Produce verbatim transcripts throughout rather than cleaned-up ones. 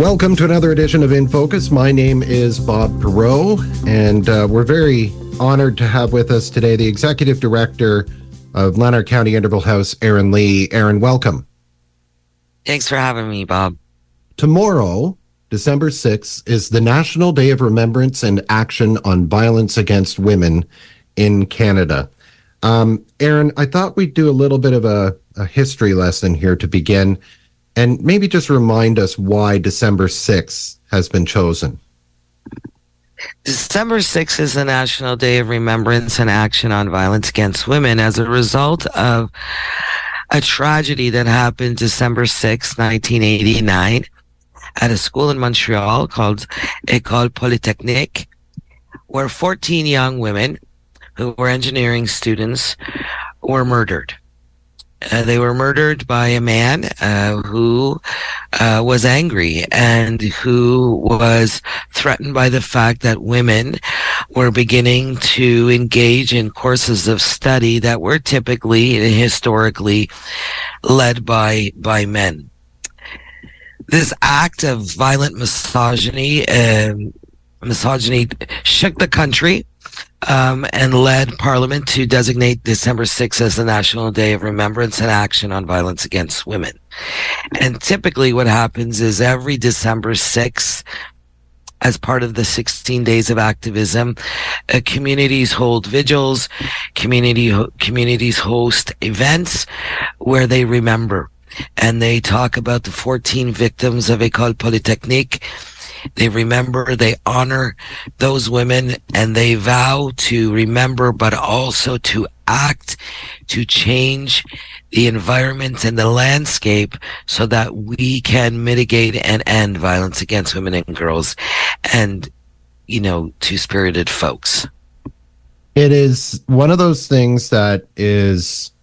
Welcome to another edition of In Focus. My name is Bob Perreault, and uh, we're very honored to have with us today the Executive Director of Lanark County Interval House, Erin Lee. Erin, welcome. Thanks for having me, Bob. Tomorrow, December sixth, is the National Day of Remembrance and Action on Violence Against Women in Canada. Um, Erin, I thought we'd do a little bit of a, a history lesson here to begin, and maybe just remind us why December sixth has been chosen. December sixth is the National Day of Remembrance and Action on Violence Against Women as a result of a tragedy that happened December sixth, nineteen eighty-nine, at a school in Montreal called École Polytechnique, where fourteen young women who were engineering students were murdered. Uh, they were murdered by a man uh, who uh, was angry and who was threatened by the fact that women were beginning to engage in courses of study that were typically and historically led by by men. This act of violent misogyny, uh, misogyny shook the country. Um, and led Parliament to designate December sixth as the National Day of Remembrance and Action on Violence Against Women. And typically what happens is every December sixth, as part of the sixteen days of activism, uh, communities hold vigils, community ho- communities host events where they remember. And they talk about the fourteen victims of École Polytechnique. They remember, they honor those women, and they vow to remember, but also to act, to change the environment and the landscape so that we can mitigate and end violence against women and girls and, you know, two-spirited folks. It is one of those things that is,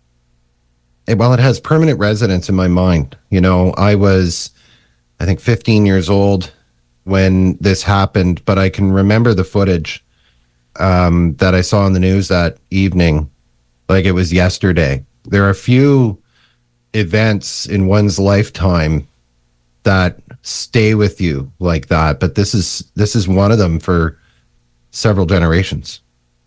well, it has permanent residence in my mind. You know, I was, I think, fifteen years old when this happened, but I can remember the footage um, that I saw on the news that evening, like it was yesterday. There are a few events in one's lifetime that stay with you like that, but this is this is one of them for several generations.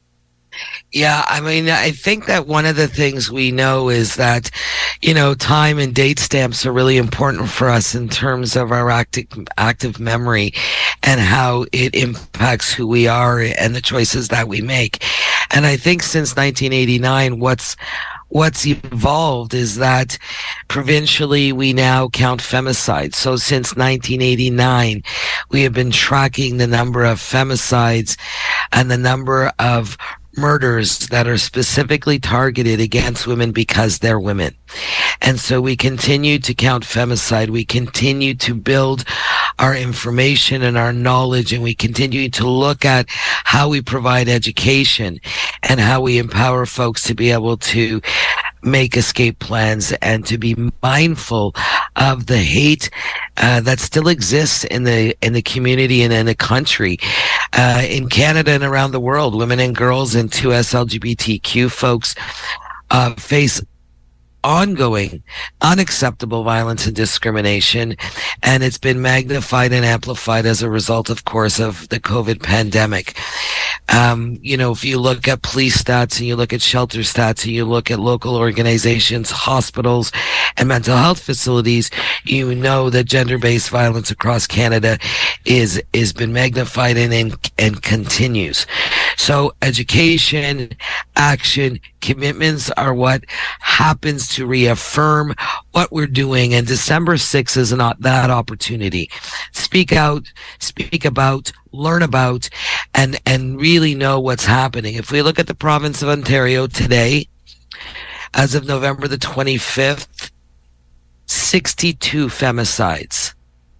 Yeah, I mean, I think that one of the things we know is that, you know, time and date stamps are really important for us in terms of our active, active memory and how it impacts who we are and the choices that we make. And I think since nineteen eighty-nine, what's What's evolved is that provincially we now count femicides. So since nineteen eighty-nine, we have been tracking the number of femicides and the number of murders that are specifically targeted against women because they're women. And so we continue to count femicide. We continue to build our information and our knowledge, and we continue to look at how we provide education and how we empower folks to be able to make escape plans and to be mindful of the hate uh, that still exists in the in the community and in the country, uh, in Canada and around the world. Women and girls and two S L G B T Q folks uh, face ongoing, unacceptable violence and discrimination, and it's been magnified and amplified as a result, of course, of the COVID pandemic. Um, you know, if you look at police stats and you look at shelter stats and you look at local organizations, hospitals, and mental health facilities, you know that gender-based violence across Canada is is been magnified and and, and continues. So education, action, commitments are what happens to reaffirm what we're doing, and December sixth is not that opportunity. Speak out, speak about, learn about, and and really know what's happening. If we look at the province of Ontario today, as of November the twenty-fifth, sixty-two femicides,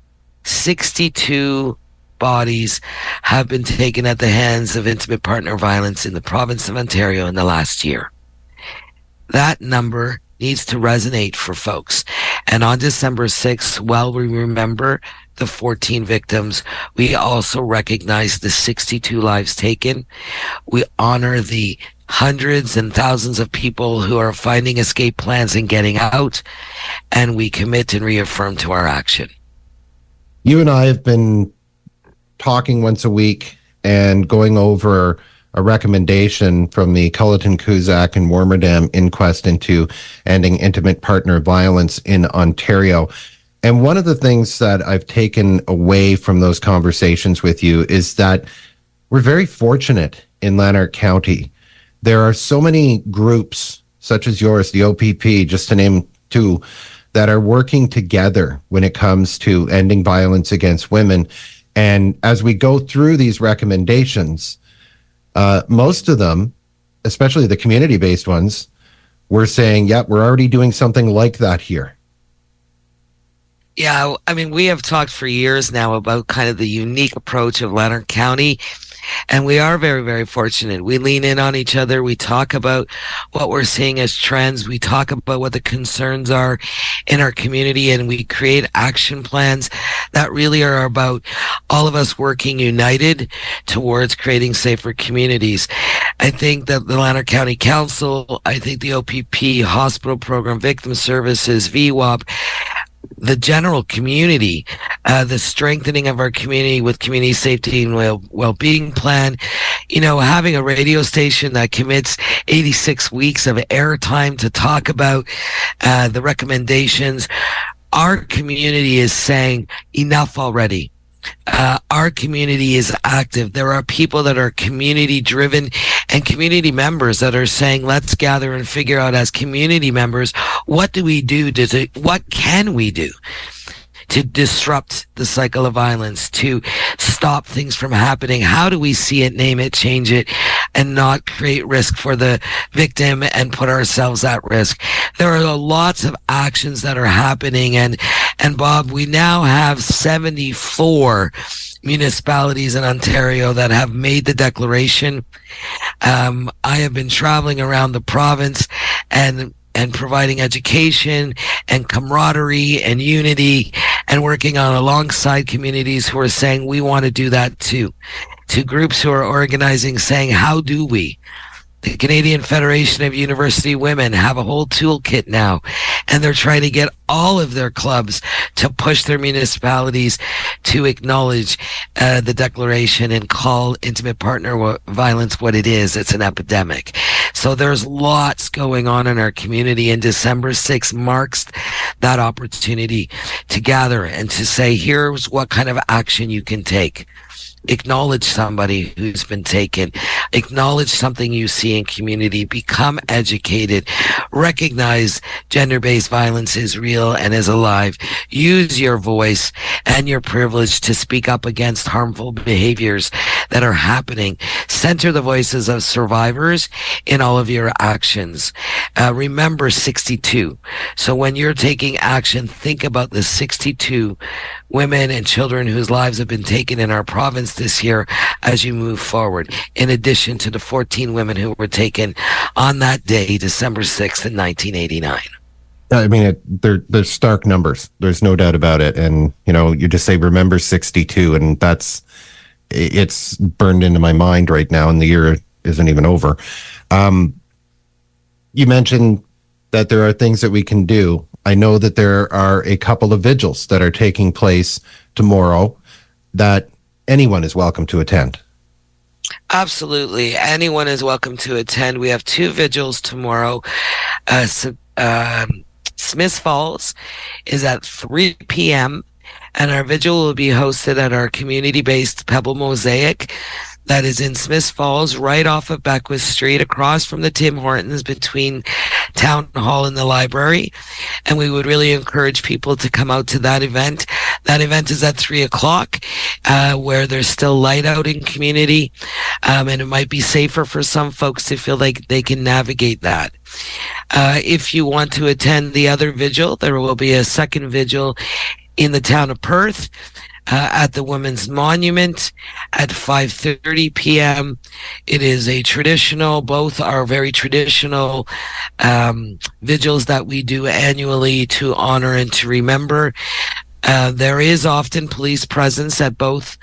sixty-two bodies have been taken at the hands of intimate partner violence in the province of Ontario in the last year. That number needs to resonate for folks. And on December sixth, while we remember the fourteen victims, we also recognize the sixty-two lives taken. We honor the hundreds and thousands of people who are finding escape plans and getting out, and we commit and reaffirm to our action. You and I have been talking once a week and going over a recommendation from the Culleton, Cusack, and Warmerdam inquest into ending intimate partner violence in Ontario. And one of the things that I've taken away from those conversations with you is that we're very fortunate in Lanark County. There are so many groups, such as yours, the O P P, just to name two, that are working together when it comes to ending violence against women. And as we go through these recommendations, uh, most of them, especially the community-based ones, we're saying, yep, we're already doing something like that here. Yeah, I mean, we have talked for years now about kind of the unique approach of Lanark County. And we are very, very fortunate. We lean in on each other. We talk about what we're seeing as trends. We talk about what the concerns are in our community, and we create action plans that really are about all of us working united towards creating safer communities. I think that the Lanark County Council, I think the O P P, Hospital Program, Victim Services, V WAP, the general community, uh, the strengthening of our community with community safety and well, well-being plan, you know, having a radio station that commits eighty-six weeks of airtime to talk about uh, the recommendations. Our community is saying enough already. Uh, our community is active. There are people that are community driven and community members that are saying, let's gather and figure out as community members, what do we do? Does it, what can we do to disrupt the cycle of violence, to stop things from happening? How do we see it, name it, change it, and not create risk for the victim and put ourselves at risk? There are lots of actions that are happening. And, and Bob, we now have seventy-four municipalities in Ontario that have made the declaration. Um, I have been traveling around the province and and providing education and camaraderie and unity and working on alongside communities who are saying we want to do that too. To groups who are organizing saying, how do we? The Canadian Federation of University Women have a whole toolkit now, and they're trying to get all of their clubs to push their municipalities to acknowledge uh, the declaration and call intimate partner w- violence what it is. It's an epidemic. So there's lots going on in our community, and December sixth marks that opportunity to gather and to say, here's what kind of action you can take. Acknowledge somebody who's been taken. Acknowledge something you see in community. Become educated. Recognize gender-based violence is real and is alive. Use your voice and your privilege to speak up against harmful behaviors that are happening. Center the voices of survivors in all of your actions. Uh, remember sixty-two. So when you're taking action, think about the sixty-two women and children whose lives have been taken in our province this year as you move forward, in addition to the fourteen women who were taken on that day, December sixth in nineteen eighty-nine. I mean, it, they're, they're stark numbers. There's no doubt about it. And, you know, you just say, remember sixty-two, and that's, it's burned into my mind right now, and the year isn't even over. Um, you mentioned that there are things that we can do. I know that there are a couple of vigils that are taking place tomorrow that anyone is welcome to attend. Absolutely. Anyone is welcome to attend. We have two vigils tomorrow. Uh, so, um, Smiths Falls is at three p.m. and our vigil will be hosted at our community-based Pebble Mosaic that is in Smiths Falls, right off of Beckwith Street, across from the Tim Hortons, between Town Hall and the library. And we would really encourage people to come out to that event. That event is at three o'clock, uh, where there's still light out in community. Um, and it might be safer for some folks to feel like they can navigate that. Uh, if you want to attend the other vigil, there will be a second vigil in the town of Perth, Uh, at the Women's Monument at five thirty p.m. It is a traditional, both are very traditional um, vigils that we do annually to honor and to remember. Uh, there is often police presence at both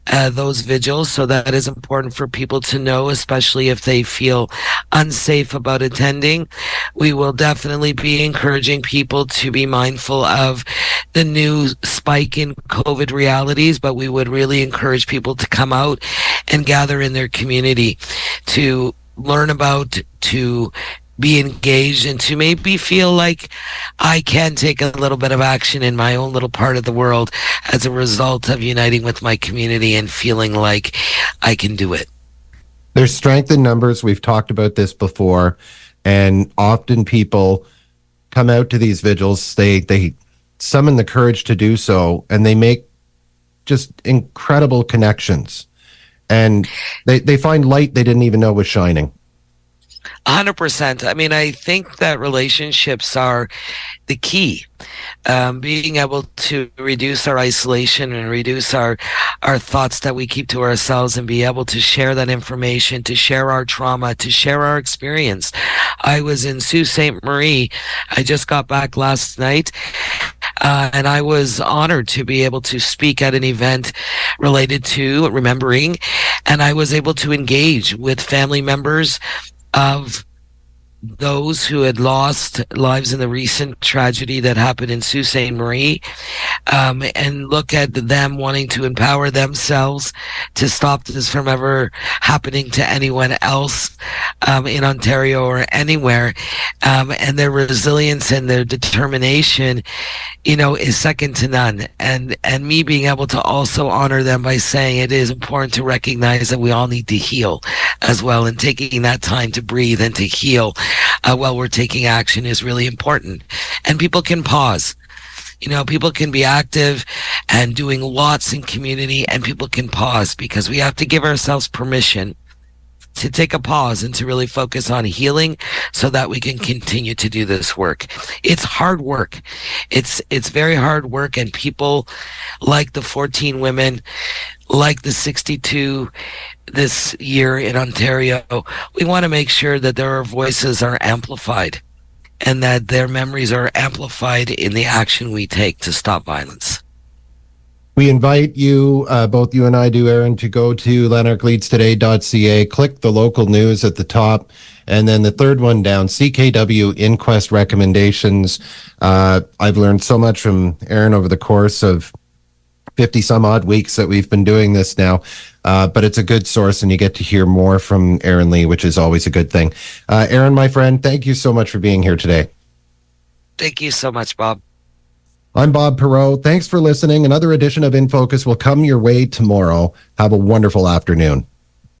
uh, those vigils. So that is important for people to know, especially if they feel unsafe about attending. We will definitely be encouraging people to be mindful of the new spike in COVID realities, but we would really encourage people to come out and gather in their community to learn about, to be engaged, and to maybe feel like I can take a little bit of action in my own little part of the world as a result of uniting with my community and feeling like I can do it. There's strength in numbers. We've talked about this before, and often people come out to these vigils. They they summon the courage to do so, and they make just incredible connections, and they, they find light they didn't even know was shining. one hundred percent. I mean, I think that relationships are the key. Um, being able to reduce our isolation and reduce our, our thoughts that we keep to ourselves, and be able to share that information, to share our trauma, to share our experience. I was in Sault Ste. Marie. I just got back last night. Uh, and I was honored to be able to speak at an event related to remembering. And I was able to engage with family members of those who had lost lives in the recent tragedy that happened in Sault Ste. Marie, um, and look at them wanting to empower themselves to stop this from ever happening to anyone else um, in Ontario or anywhere. Um, and their resilience and their determination, you know, is second to none. And, and me being able to also honor them by saying it is important to recognize that we all need to heal as well. And taking that time to breathe and to heal uh, while we're taking action is really important. And people can pause. You know, people can be active and doing lots in community, and people can pause, because we have to give ourselves permission to take a pause and to really focus on healing so that we can continue to do this work. It's hard work. It's, it's very hard work. And people like the fourteen women, like the sixty-two this year in Ontario, we want to make sure that their voices are amplified and that their memories are amplified in the action we take to stop violence. We invite you, uh, both you and I do, Aaron, to go to lanark leads today dot c a, click the local news at the top, and then the third one down, C K W inquest recommendations. Uh, I've learned so much from Aaron over the course of fifty some odd weeks that we've been doing this now, uh, but it's a good source, and you get to hear more from Aaron Lee, which is always a good thing. Uh, Aaron, my friend, thank you so much for being here today. Thank you so much, Bob. I'm Bob Perreault. Thanks for listening. Another edition of In Focus will come your way tomorrow. Have a wonderful afternoon.